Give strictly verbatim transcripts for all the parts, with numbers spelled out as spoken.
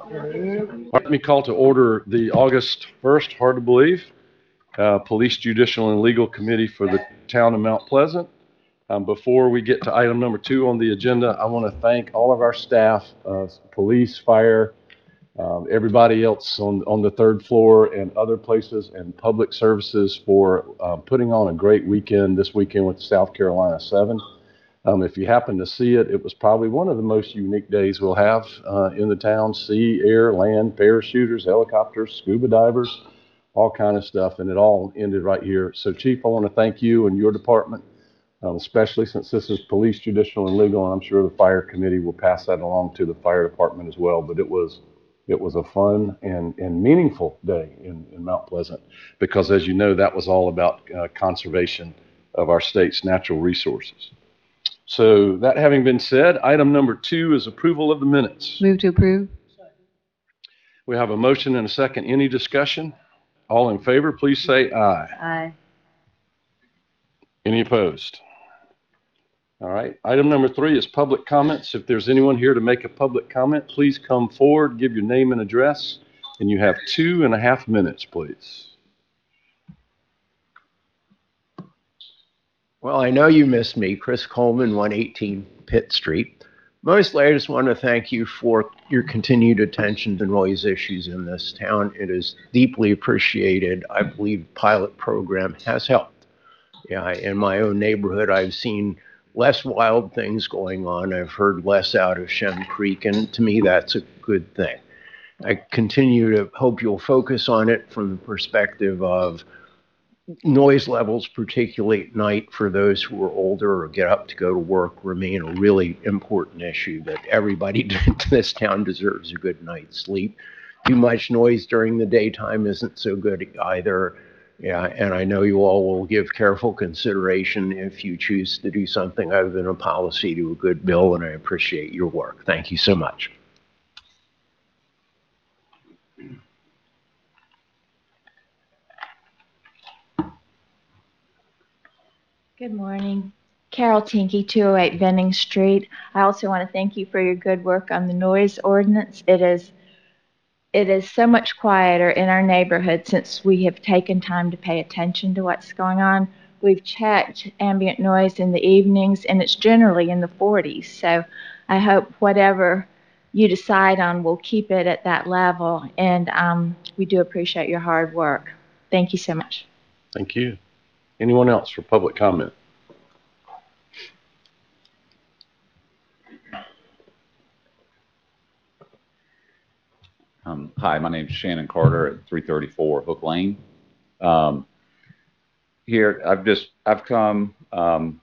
Let me call to order the August first, hard to believe, uh, Police Judicial and Legal Committee for the town of Mount Pleasant. Um, before we get to item number two on the agenda, I want to thank all of our staff, uh, police, fire, um, everybody else on, on the third floor and other places and public services for uh, putting on a great weekend this weekend with the South Carolina Seven. Um, if you happen to see it, it was probably one of the most unique days we'll have uh, in the town. Sea, air, land, parachuters, helicopters, scuba divers, all kind of stuff, and it all ended right here. So, Chief, I want to thank you and your department, um, especially since this is police, judicial, and legal, and I'm sure the fire committee will pass that along to the fire department as well. But it was it was a fun and, and meaningful day in, in Mount Pleasant because, as you know, that was all about uh, conservation of our state's natural resources. So that having been said, item number two is approval of the minutes. Move to approve. We have a motion and a second. Any discussion? All in favor, please say aye. Aye. Any opposed? All right. Item number three is public comments. If there's anyone here to make a public comment, please come forward, give your name and address, and you have two and a half minutes, please. Well, I know you missed me, Chris Coleman, one eighteen Pitt Street. Mostly, I just want to thank you for your continued attention to noise issues in this town. It is deeply appreciated. I believe the pilot program has helped. Yeah, in my own neighborhood, I've seen less wild things going on. I've heard less out of Shem Creek, and to me, that's a good thing. I continue to hope you'll focus on it from the perspective of noise levels, particularly at night for those who are older or get up to go to work, remain a really important issue that everybody in this town deserves a good night's sleep. Too much noise during the daytime isn't so good either. Yeah, and I know you all will give careful consideration if you choose to do something other than a policy to a good bill, and I appreciate your work. Thank you so much. Good morning. Carol Tinky, two oh eight Venning Street. I also want to thank you for your good work on the noise ordinance. It is it is so much quieter in our neighborhood since we have taken time to pay attention to what's going on. We've checked ambient noise in the evenings, and it's generally in the forties. So I hope whatever you decide on, we'll keep it at that level. And um, we do appreciate your hard work. Thank you so much. Thank you. Anyone else for public comment? Um, hi, my name is Shannon Carter at three thirty-four Hook Lane. Um, here, I've just I've come um,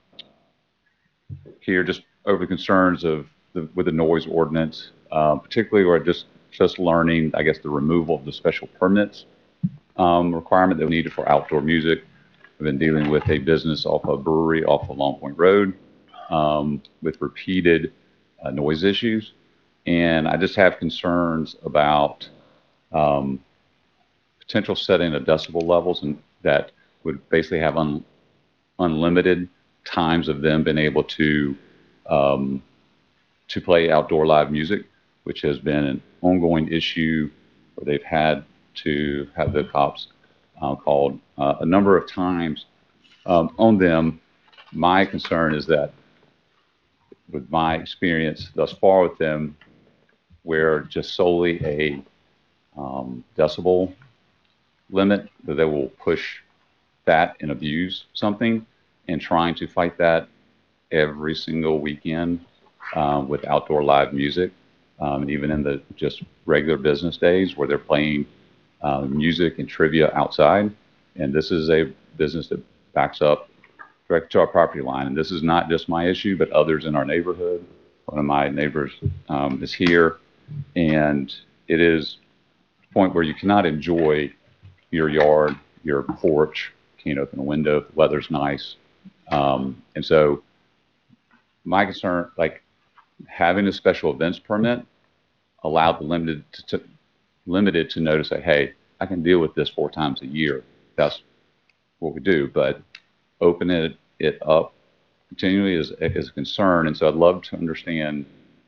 here just over the concerns of the, with the noise ordinance, um, particularly where just just learning, I guess, the removal of the special permits um, requirement that we needed for outdoor music. I've been dealing with a business off a brewery off of Long Point Road um, with repeated uh, noise issues. And I just have concerns about um, potential setting of decibel levels and that would basically have un, unlimited times of them being able to um, to play outdoor live music, which has been an ongoing issue where they've had to have the cops uh, called uh, a number of times um, on them. My concern is that with my experience thus far with them, where just solely a um, decibel limit, that they will push that and abuse something, and trying to fight that every single weekend um, with outdoor live music, um, and even in the just regular business days where they're playing uh, music and trivia outside. And this is a business that backs up direct to our property line. And this is not just my issue, but others in our neighborhood. One of my neighbors um, is here. And it is a point where you cannot enjoy your yard, your porch, can't open a window if the weather's nice. Um, and so my concern, like having a special events permit allowed the limited to, to, limited to notice that, hey, I can deal with this four times a year. That's what we do. But opening it, it up continually is, is a concern. And so I'd love to understand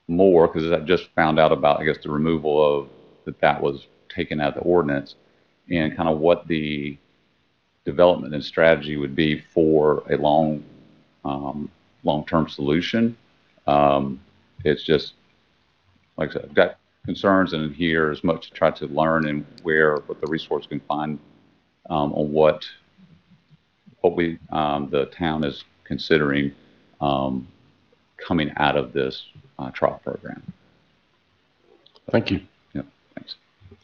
more, because I just found out about, I guess, the removal of that that was taken out of the ordinance, and kind of what the development and strategy would be for a long, um, long-term solution. Um, it's just, like I said, I've got concerns in here as much to try to learn and where, what the resource can find um, on what, what we, um, the town is considering um, coming out of this uh, trial program. Thank you. Yeah, thanks.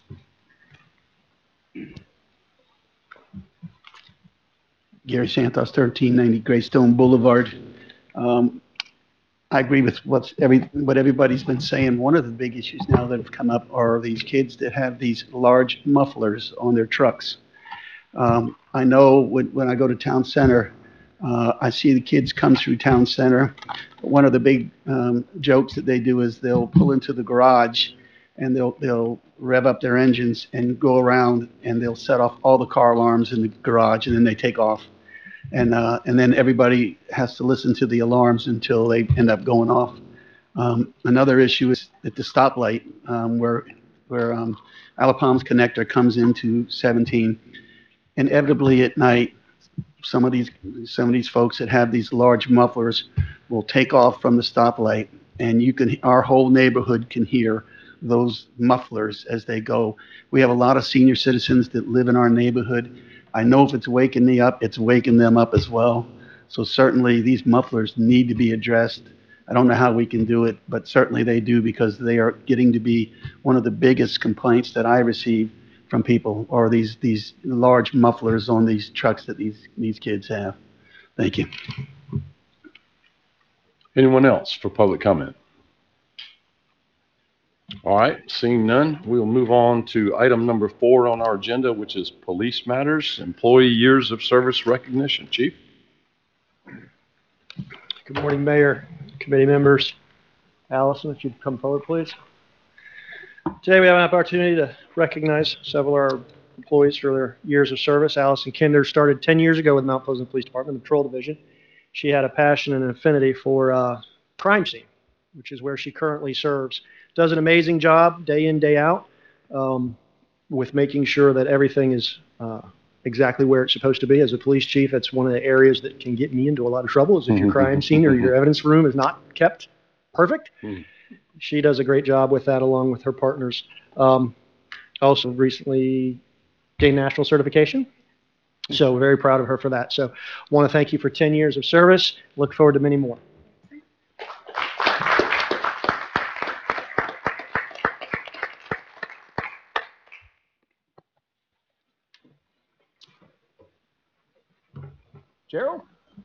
Gary Santos, thirteen ninety Greystone Boulevard. Um, I agree with what's every, what everybody's been saying. One of the big issues now that have come up are these kids that have these large mufflers on their trucks. Um, I know when, when I go to town center, uh, I see the kids come through town center. One of the big um, jokes that they do is they'll pull into the garage and they'll they'll rev up their engines and go around and they'll set off all the car alarms in the garage and then they take off. And uh, and then everybody has to listen to the alarms until they end up going off. Um, another issue is at the stoplight um, where where um, Alapalms connector comes into seventeen. Inevitably at night, some of these some of these folks that have these large mufflers will take off from the stoplight, and you can our whole neighborhood can hear those mufflers as they go. We have a lot of senior citizens that live in our neighborhood. I know if it's waking me up, it's waking them up as well. So certainly these mufflers need to be addressed. I don't know how we can do it, but certainly they do, because they are getting to be one of the biggest complaints that I receive from people, are these these large mufflers on these trucks that these these kids have. Thank you. Anyone else for public comment? All right, seeing none, we'll move on to item number four on our agenda, which is police matters, employee years of service recognition. Chief? Good morning, Mayor, committee members. Allison, if you'd come forward, please. Today we have an opportunity to recognize several of our employees for their years of service. Allison Kinder started ten years ago with Mount Pleasant Police Department, the Patrol Division. She had a passion and an affinity for uh, crime scene, which is where she currently serves. Does an amazing job day in, day out, um, with making sure that everything is uh, exactly where it's supposed to be. As a police chief, that's one of the areas that can get me into a lot of trouble, is if your crime scene or your evidence room is not kept perfect. She does a great job with that, along with her partners. Um, also recently gained national certification. So we're very proud of her for that. So I want to thank you for ten years of service. Look forward to many more. Gerald?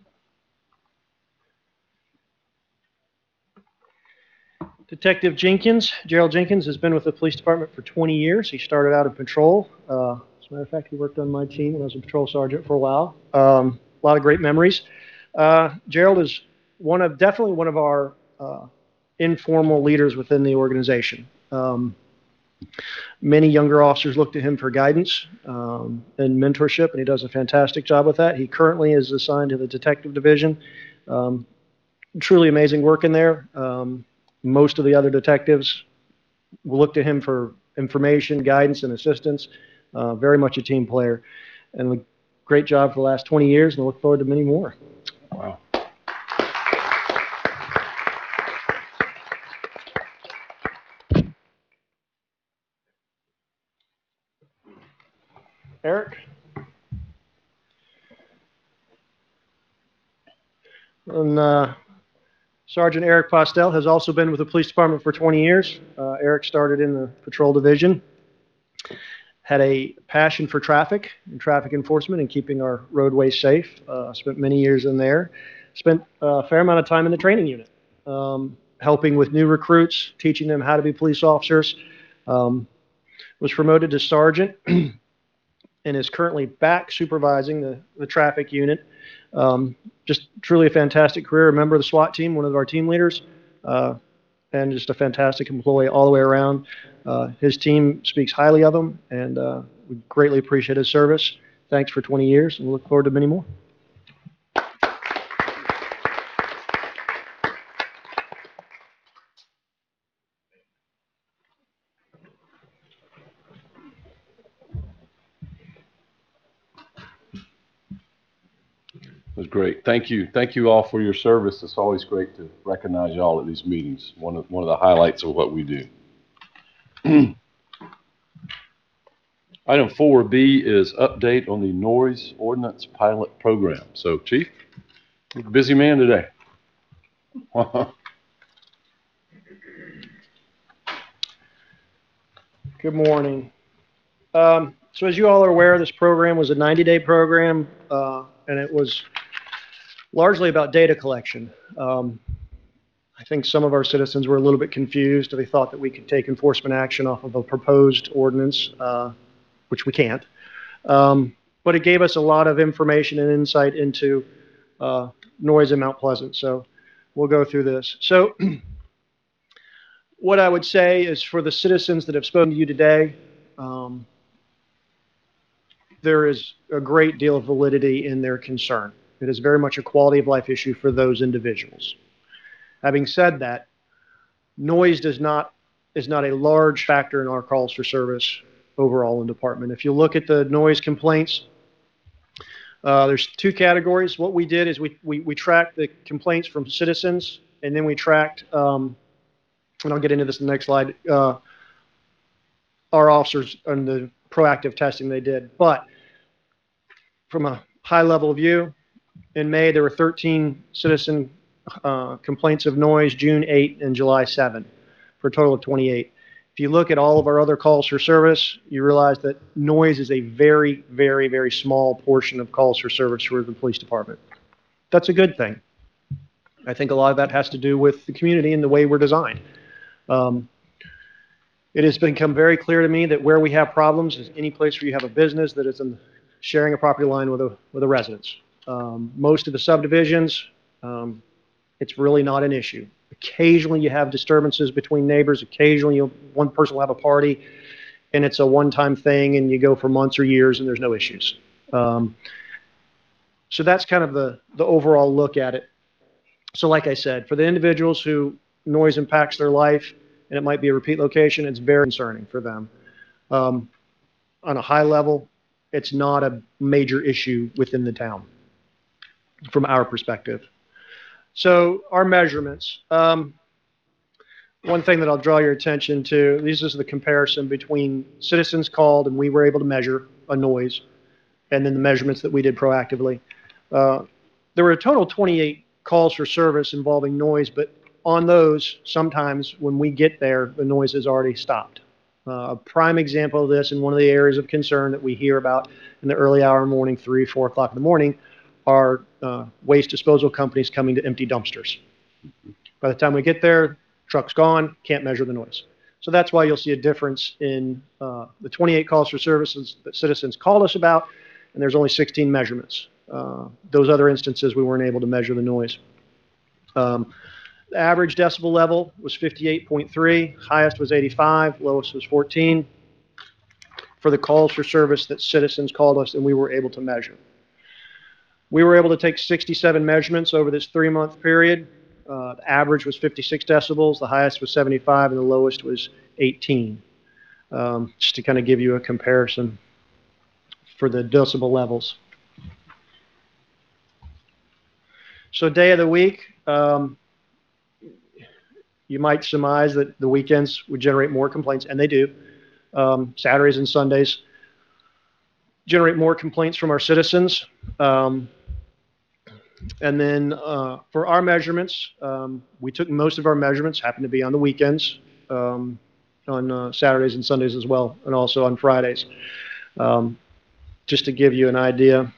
Detective Jenkins, Gerald Jenkins, has been with the police department for twenty years. He started out in patrol. Uh, as a matter of fact, he worked on my team when I was a patrol sergeant for a while. Um, a lot of great memories. Uh, Gerald is one of, definitely one of our uh, informal leaders within the organization. Um, many younger officers look to him for guidance um, and mentorship, and he does a fantastic job with that. He currently is assigned to the detective division. Um, truly amazing work in there. Um, Most of the other detectives will look to him for information, guidance, and assistance. Uh, very much a team player. And a great job for the last twenty years, and I look forward to many more. Wow. Eric? And, uh, Sergeant Eric Postel has also been with the police department for twenty years. Uh, Eric started in the patrol division, had a passion for traffic and traffic enforcement and keeping our roadways safe. Uh, spent many years in there. Spent a fair amount of time in the training unit, um, helping with new recruits, teaching them how to be police officers. Um, was promoted to sergeant and is currently back supervising the, the traffic unit. Um, just truly a fantastic career, a member of the SWAT team, one of our team leaders, uh, and just a fantastic employee all the way around. Uh, his team speaks highly of him, and uh, we greatly appreciate his service. Thanks for twenty years, and we look forward to many more. was great. Thank you. Thank you all for your service. It's always great to recognize y'all at these meetings. One of, one of the highlights of what we do. Item four B is update on the noise ordinance pilot program. So, Chief, you're a busy man today. Good morning. Um, so as you all are aware, this program was a ninety day program, uh, and it was largely about data collection. Um, I think some of our citizens were a little bit confused. They thought that we could take enforcement action off of a proposed ordinance, uh, which we can't. Um, but it gave us a lot of information and insight into uh, noise in Mount Pleasant. So we'll go through this. So what I would say is, for the citizens that have spoken to you today, um, there is a great deal of validity in their concern. It is very much a quality of life issue for those individuals. Having said that, noise does not is not a large factor in our calls for service overall in department. If you look at the noise complaints, uh, there's two categories. What we did is we, we, we tracked the complaints from citizens, and then we tracked, um, and I'll get into this in the next slide, uh, our officers and the proactive testing they did. But from a high level view, in May there were thirteen citizen uh, complaints of noise, June eighth and July seventh, for a total of twenty-eight. If you look at all of our other calls for service, you realize that noise is a very, very, very small portion of calls for service for the police department. That's a good thing. I think a lot of that has to do with the community and the way we're designed. Um, it has become very clear to me that where we have problems is any place where you have a business that is in sharing a property line with a, with a residence. Um, most of the subdivisions, um, it's really not an issue. Occasionally you have disturbances between neighbors. Occasionally you'll, one person will have a party, and it's a one-time thing, and you go for months or years and there's no issues. Um, so that's kind of the, the overall look at it. So like I said, for the individuals who noise impacts their life, and it might be a repeat location, it's very concerning for them. Um, on a high level, it's not a major issue within the town from our perspective. So our measurements, um, one thing that I'll draw your attention to, this is the comparison between citizens called and we were able to measure a noise, and then the measurements that we did proactively. Uh, there were a total of twenty-eight calls for service involving noise, but on those, sometimes when we get there, the noise has already stopped. Uh, a prime example of this, and one of the areas of concern that we hear about in the early hour of the morning, three, four o'clock in the morning, are uh, waste disposal companies coming to empty dumpsters. By the time we get there, truck's gone, can't measure the noise. So that's why you'll see a difference in uh, the twenty-eight calls for services that citizens called us about, and there's only sixteen measurements. Uh, those other instances, we weren't able to measure the noise. Um, the average decibel level was fifty-eight point three, highest was eighty-five, lowest was fourteen, for the calls for service that citizens called us and we were able to measure. We were able to take sixty-seven measurements over this three-month period. Uh, the average was fifty-six decibels, the highest was seventy-five, and the lowest was eighteen. Um, just to kind of give you a comparison for the decibel levels. So day of the week, um, you might surmise that the weekends would generate more complaints, and they do. Um, Saturdays and Sundays generate more complaints from our citizens. Um, and then uh, for our measurements, um, we took most of our measurements, happened to be on the weekends, um, on uh, Saturdays and Sundays as well, and also on Fridays. Um, just to give you an idea.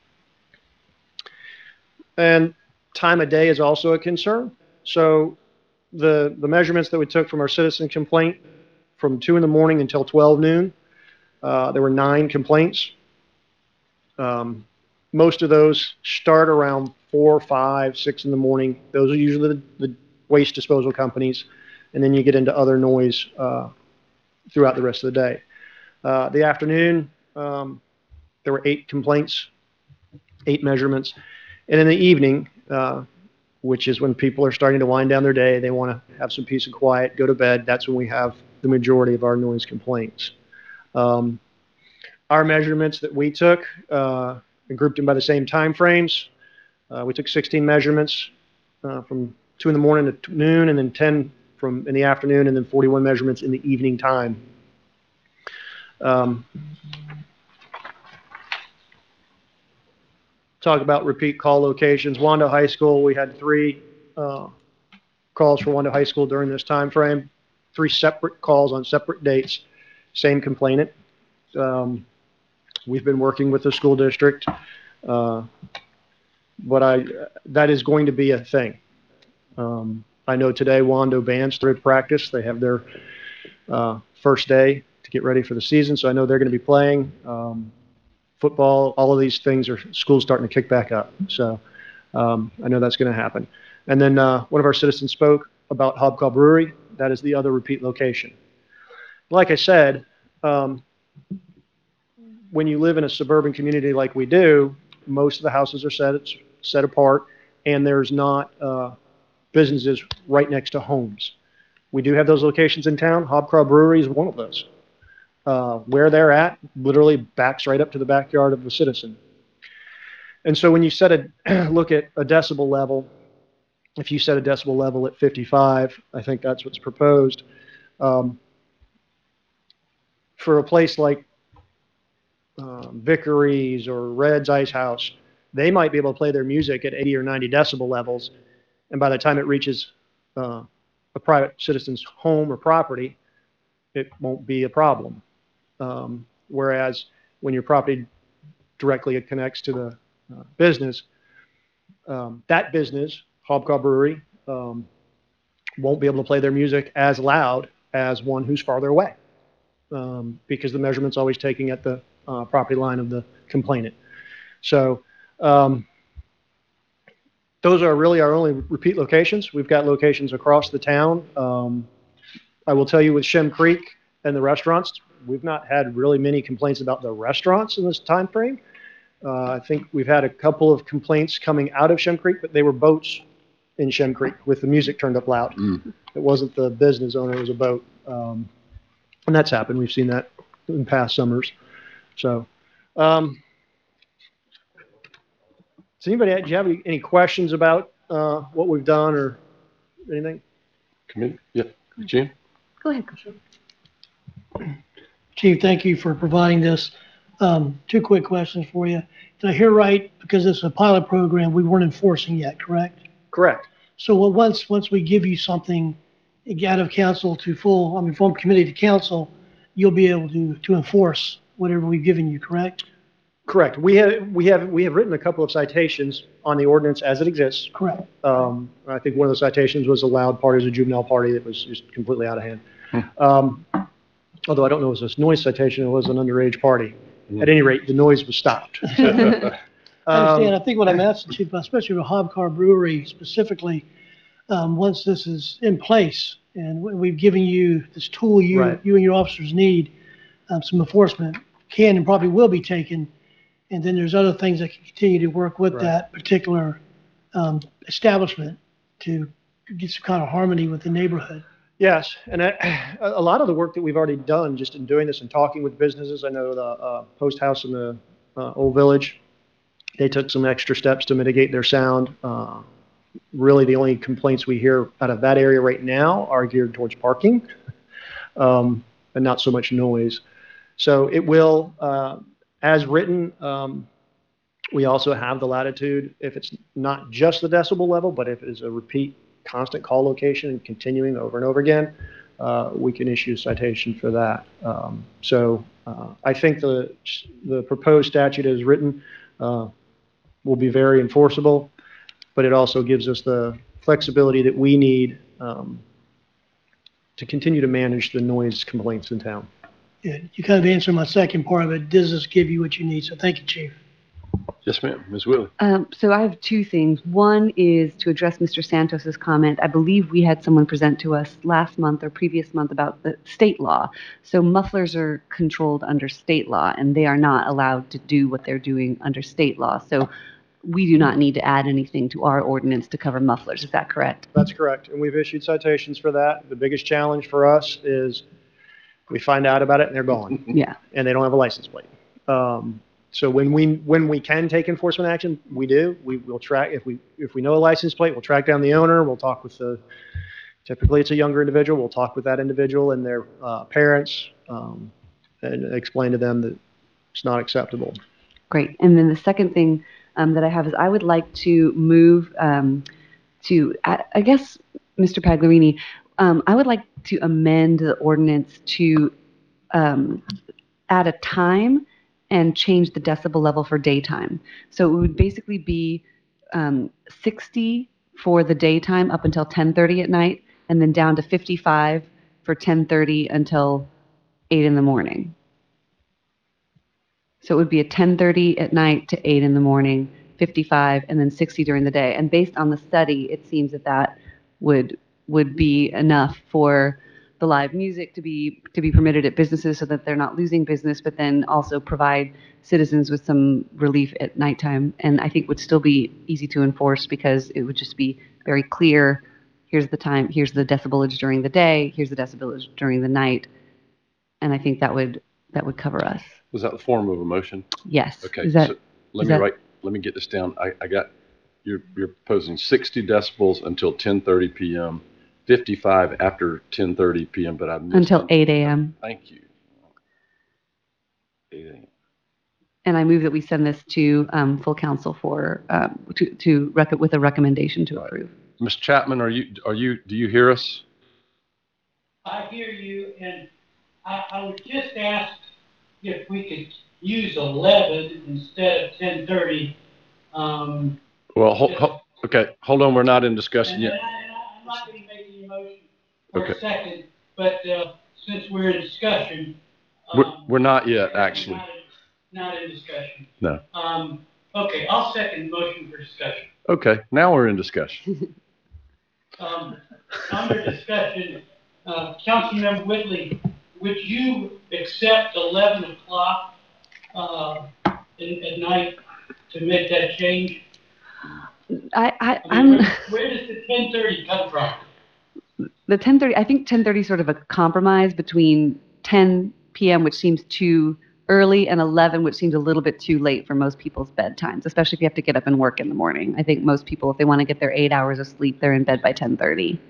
And time of day is also a concern. So the, the measurements that we took from our citizen complaint, from two in the morning until twelve noon, uh, there were nine complaints. Um, most of those start around four, five, six in the morning. Those are usually the, the waste disposal companies. And then you get into other noise uh, throughout the rest of the day. Uh, the afternoon, um, there were eight complaints, eight measurements. And in the evening, uh, which is when people are starting to wind down their day, they want to have some peace and quiet, go to bed, that's when we have the majority of our noise complaints. Um, our measurements that we took, uh, and grouped them by the same time frames, Uh, we took sixteen measurements uh, from two in the morning to noon, and then ten from in the afternoon, and then forty-one measurements in the evening time. Um, talk about repeat call locations. Wando High School, we had three uh, calls for Wando High School during this time frame. Three separate calls on separate dates. Same complainant. Um, we've been working with the school district, uh, but I that is going to be a thing. Um, I know today Wando band started practice. They have their uh, first day to get ready for the season, so I know they're going to be playing um, football. All of these things are schools starting to kick back up, so um, I know that's going to happen. And then uh, one of our citizens spoke about Hobcob Brewery. That is the other repeat location. Like I said, um, when you live in a suburban community like we do, most of the houses are set set apart, and there's not uh, businesses right next to homes. We do have those locations in town. Hobcob Brewery is one of those. Uh, where they're at literally backs right up to the backyard of the citizen. And so when you set a look at a decibel level, if you set a decibel level at fifty-five, I think that's what's proposed. Um, for a place like um, Vickery's or Red's Ice House, they might be able to play their music at eighty or ninety decibel levels, and by the time it reaches uh, a private citizen's home or property, it won't be a problem. Um, whereas when your property directly connects to the uh, business, um, that business, Hobcob Brewery, um, won't be able to play their music as loud as one who's farther away, um, because the measurement's always taking at the uh, property line of the complainant. So um, those are really our only repeat locations. We've got locations across the town. Um, I will tell you with Shem Creek and the restaurants, we've not had really many complaints about the restaurants in this time frame. Uh, I think we've had a couple of complaints coming out of Shem Creek, but they were boats in Shem Creek with the music turned up loud. Mm. It wasn't the business owner, it was a boat. Um, and that's happened. We've seen that in past summers. So, um, does anybody, do you have any, any questions about uh, what we've done or anything? Committee? Yeah. Jim? Go ahead. Chief, thank you for providing this. Um, two quick questions for you. Did I hear right? Because it's a pilot program, we weren't enforcing yet, correct? Correct. So well, once once we give you something out of council to full, I mean, from committee to council, you'll be able to to enforce whatever we've given you, correct? Correct. We have we have we have written a couple of citations on the ordinance as it exists. Correct. Um, I think one of the citations was a loud party, as a juvenile party that was just completely out of hand. Hmm. Um, although I don't know if it was a noise citation, it was an underage party. Mm. At any rate, the noise was stopped. I understand. Um, I think what I'm asking, Chief, especially with Hobcob Brewery specifically, um, once this is in place and we've given you this tool you right. you and your officers need, um, some enforcement can and probably will be taken. And then there's other things that can continue to work with right. that particular um, establishment to get some kind of harmony with the neighborhood. Yes, and I, a lot of the work that we've already done just in doing this and talking with businesses, I know the uh, Post House in the uh, Old Village, they took some extra steps to mitigate their sound. Uh, really, the only complaints we hear out of that area right now are geared towards parking um, and not so much noise. So it will, uh, as written, um, we also have the latitude, if it's not just the decibel level, but if it is a repeat constant call location and continuing over and over again, uh, we can issue a citation for that. Um, so uh, I think the the proposed statute as written uh, will be very enforceable, but it also gives us the flexibility that we need um, to continue to manage the noise complaints in town. Yeah, you kind of answered my second part of it. Does this give you what you need? So thank you, Chief. Yes, ma'am. Miz Willie. Um, so I have two things. One is to address Mister Santos's comment. I believe we had someone present to us last month or previous month about the state law. So mufflers are controlled under state law, and they are not allowed to do what they're doing under state law. So we do not need to add anything to our ordinance to cover mufflers. Is that correct? That's correct. And we've issued citations for that. The biggest challenge for us is we find out about it and they're gone. Yeah. And they don't have a license plate. Um, so when we, when we can take enforcement action, we do. We will track, if we, if we know a license plate, we'll track down the owner, we'll talk with the, typically it's a younger individual, we'll talk with that individual and their uh, parents, um, and explain to them that it's not acceptable. Great. And then the second thing um, that I have is I would like to move um, to, I, I guess, Mister Pagliarini, um, I would like to amend the ordinance to um, add a time and change the decibel level for daytime. So it would basically be um, sixty for the daytime up until ten thirty at night, and then down to fifty-five for ten thirty until eight in the morning. So it would be a ten thirty at night to eight in the morning, fifty-five, and then sixty during the day. And based on the study, it seems that that would would be enough for the live music to be to be permitted at businesses so that they're not losing business, but then also provide citizens with some relief at nighttime. And I think would still be easy to enforce because it would just be very clear. Here's the time, here's the decibelage during the day, here's the decibelage during the night. And I think that would that would cover us. Was that the form of a motion? Yes. Okay. Is that, so let is me that, write. Let me get this down. I, I got. You're you're proposing sixty decibels until ten thirty p m, fifty-five after ten thirty p m. But I missed until them. eight a m Thank you. eight a m And I move that we send this to um, full council for um, to to rec- with a recommendation to approve. Miz Chapman, are you are you do you hear us? I hear you, and I, I would just ask if we could use eleven instead of ten thirty. Um, Well, hold, hold, okay, hold on. We're not in discussion and, yet. and I, and I'm not going to make any motion for Okay. a second, but uh, since we're in discussion, We're, um, we're not yet, actually. Not in, not in discussion. No. Um, okay, I'll second the motion for discussion. Okay, now we're in discussion. Um, under discussion, uh, Councilmember Whitley, would you accept eleven o'clock uh, in, at night to make that change? I, I I mean, I'm where, where does the ten thirty come from? the ten thirty. I think ten thirty is sort of a compromise between ten p m, which seems too early, and eleven, which seems a little bit too late for most people's bedtimes, especially if you have to get up and work in the morning. I think most people, if they want to get their eight hours of sleep, they're in bed by ten thirty.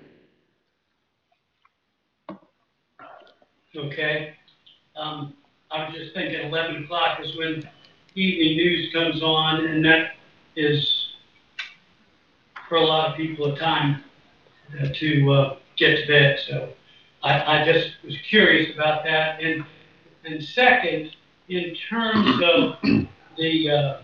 Okay. Um, I was just thinking eleven o'clock is when evening news comes on, and that is, for a lot of people, a time uh, to uh, get to bed. So I, I just was curious about that. And, and second, in terms of the uh,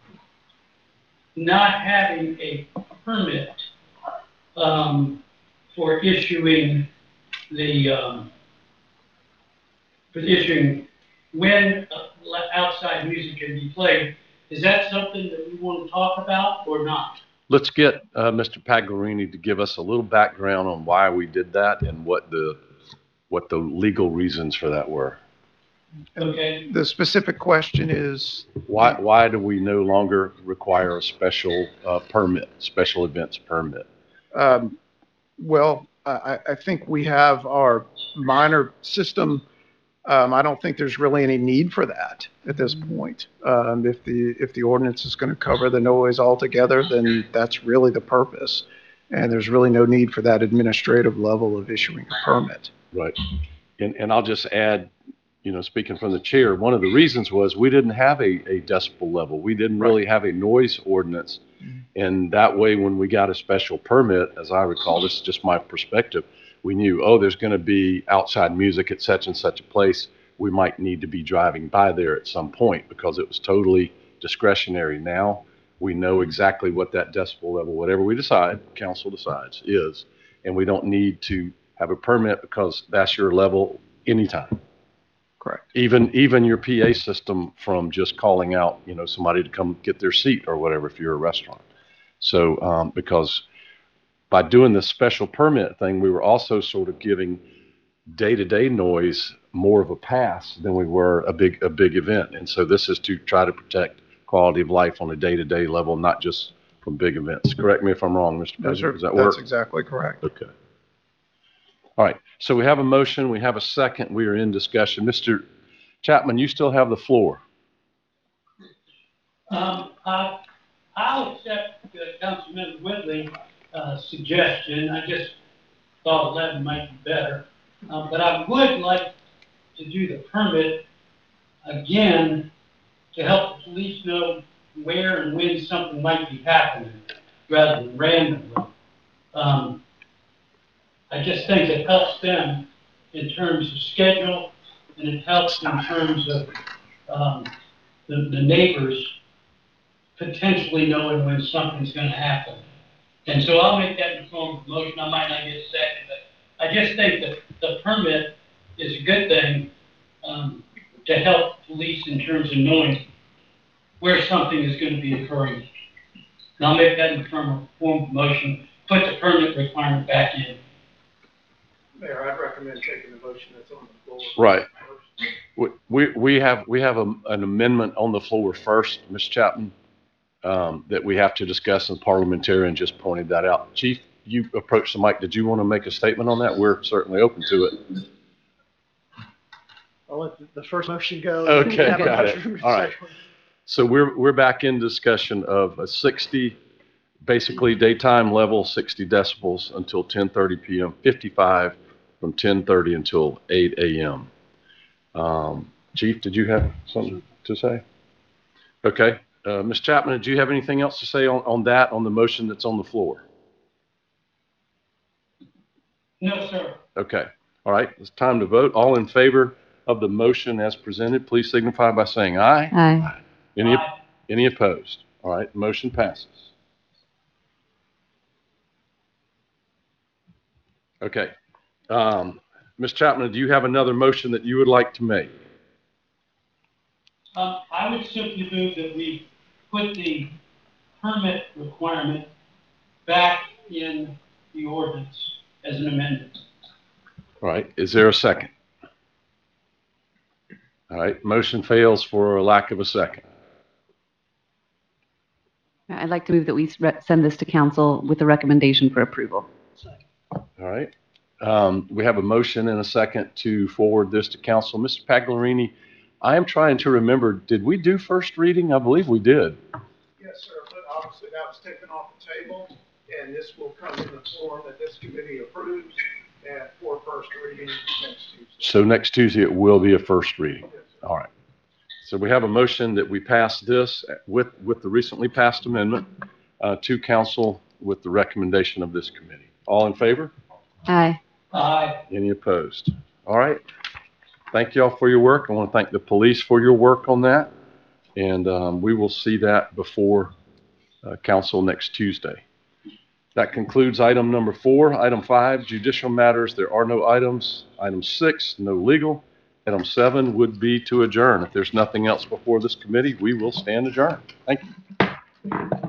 not having a permit um, for issuing the um, for issuing when uh, outside music can be played, is that something that we want to talk about or not? Let's get uh, Mister Pagliarini to give us a little background on why we did that and what the what the legal reasons for that were. Okay. The specific question is, Why why do we no longer require a special uh, permit, special events permit? um, well, I, I think we have our minor system. Um, I don't think there's really any need for that at this point. Um, if the if the ordinance is going to cover the noise altogether, then that's really the purpose, and there's really no need for that administrative level of issuing a permit. Right. And and I'll just add, you know, speaking from the chair, one of the reasons was we didn't have a, a decibel level. We didn't really have a noise ordinance. And that way, when we got a special permit, as I recall, this is just my perspective, we knew, oh, there's going to be outside music at such and such a place. We might need to be driving by there at some point because it was totally discretionary. Now we know exactly what that decibel level, whatever we decide, council decides, is. And we don't need to have a permit because that's your level anytime. Correct. Even even your P A system from just calling out, you know, somebody to come get their seat or whatever if you're a restaurant. So um, because by doing this special permit thing, we were also sort of giving day-to-day noise more of a pass than we were a big a big event. And so this is to try to protect quality of life on a day-to-day level, not just from big events. Correct me if I'm wrong, Mister President. Does that work? That's exactly correct. Okay. All right, so we have a motion, we have a second, we are in discussion. Mister Chapman, you still have the floor. Um, I, I'll accept uh, Councilmember Whitley's uh, suggestion. I just thought eleven might be better. Uh, but I would like to do the permit again to help the police know where and when something might be happening rather than randomly. Um, I just think it helps them in terms of schedule, and it helps in terms of um, the, the neighbors potentially knowing when something's going to happen. And so I'll make that in the form of a motion. I might not get a second, but I just think that the permit is a good thing um, to help police in terms of knowing where something is going to be occurring. And I'll make that in the form of, form of motion, put the permit requirement back in. Mayor, I'd recommend taking the motion that's on the floor. Right. We, we, we have, we have a, an amendment on the floor first, Miz Chapman, um, that we have to discuss, and parliamentarian just pointed that out. Chief, you approached the mic. Did you want to make a statement on that? We're certainly open to it. I'll let the- the first motion go. Okay, Have a got it. motion for All right. second. So we're, we're back in discussion of a sixty, basically daytime level, sixty decibels until ten thirty p m, fifty-five from ten thirty until eight a m Um, Chief, did you have something to say? Okay. Uh, Miz Chapman, did you have anything else to say on, on that, on the motion that's on the floor? No, sir. Okay. All right. It's time to vote. All in favor of the motion as presented, please signify by saying aye. Aye. Any, Aye. any opposed? All right. Motion passes. Okay. Um, Miz Chapman, do you have another motion that you would like to make? Um, I would simply move that we put the permit requirement back in the ordinance as an amendment. All right. Is there a second? All right. Motion fails for lack of a second. I'd like to move that we re- send this to council with a recommendation for approval. All right. Um, we have a motion and a second to forward this to council. Mister Pagliarini, I am trying to remember, did we do first reading? I believe we did. Yes, sir, but obviously that was taken off the table, and this will come in the form that this committee approves and for first reading next Tuesday. So next Tuesday, it will be a first reading. All right. So we have a motion that we pass this with, with the recently passed amendment uh, to council with the recommendation of this committee. All in favor? Aye. Aye. Any opposed? All right. Thank you all for your work. I want to thank the police for your work on that. And um, we will see that before uh, council next Tuesday. That concludes item number four. Item five, judicial matters. There are no items. Item six, no legal. Item seven would be to adjourn. If there's nothing else before this committee, we will stand adjourned. Thank you.